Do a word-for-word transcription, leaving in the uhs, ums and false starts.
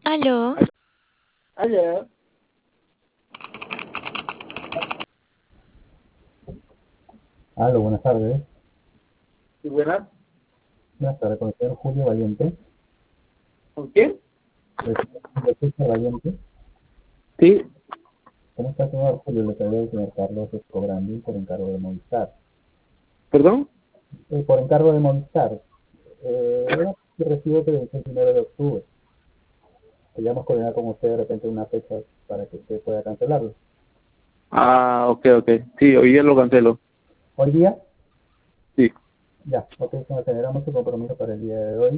Aló, Aló, Aló, buenas tardes. ¿y buenas? Buenas tardes, con el señor Julio Valiente. ¿Con quién? El señor Julio César Valiente. Sí, ¿Cómo está, señor Julio? Le saluda el señor Carlos Escobrandi por encargo de Movistar. perdón. Eh, por encargo de Movistar. Eh, era que recibo que vence el primero de octubre. Queríamos coordinar con usted de repente una fecha para que usted pueda cancelarlo. Ah, ok, ok. Sí, hoy día lo cancelo. ¿Hoy día? Sí. Ya, ok, señor, generamos su compromiso para el día de hoy.